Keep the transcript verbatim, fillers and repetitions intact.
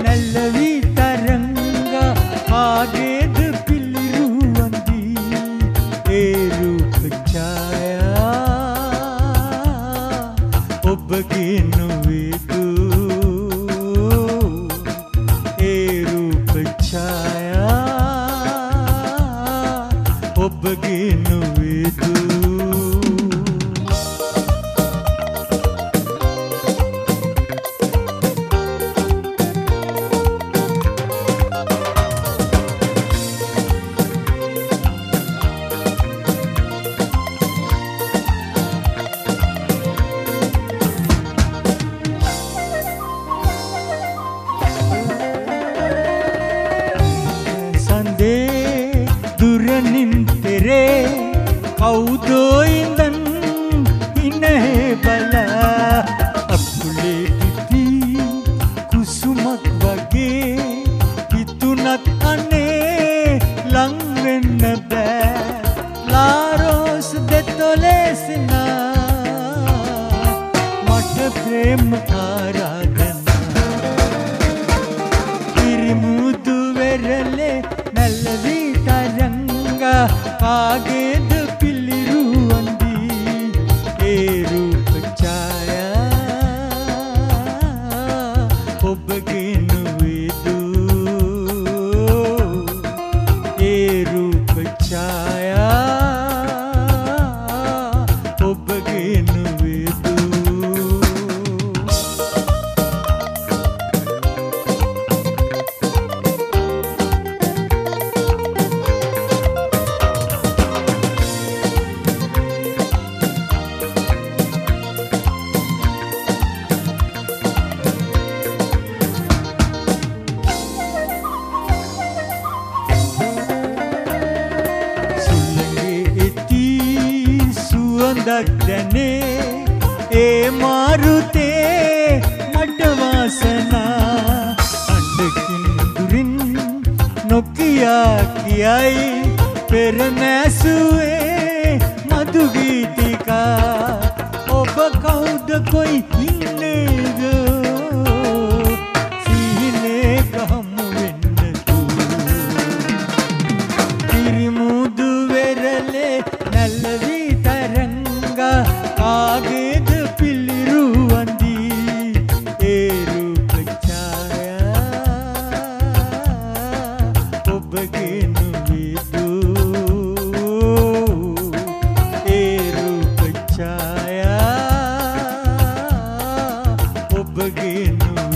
ඇල්ලවි තරංගා ආගේද පිළිරුවන්දි ඒ රූප ඡායා ඔබගේ නොවේදු ඒ රූප ඡායා ඔබගේ නොවේදු කවුදෝ ඉඳන් ඉනේ බලා අකුලේ පිපි කුසුමක් වගේ හිතුණත් අනේ ලං වෙන්න බෑ ලාරෝස් දෙතොලේසිනා මට ප්‍රේම ආරාධනා ඉරිමුදු වෙරළේ නැල්වි තරංගා කාගේද ඔබගේ නොවේදු ඒ රූප ඡායා ඔබගේ නොවේදු දැනේ ඒ මාරුතේ මට වාසනා අඬකින් දුරින් නොකියා කියයි පෙරමැසුවේ මధు ගීතිකා ඔබ කවුද කොයි ඉන්නේද සීනේ කහමු වෙන්නතු ඉරිමුදු වෙරළේ නැල්වි ආගේද පිළිරුවන්දි ඒ රූප ඡායා ඔබගේ නොවේදු ඒ රූප ඡායා ඔබගේ නොවේදු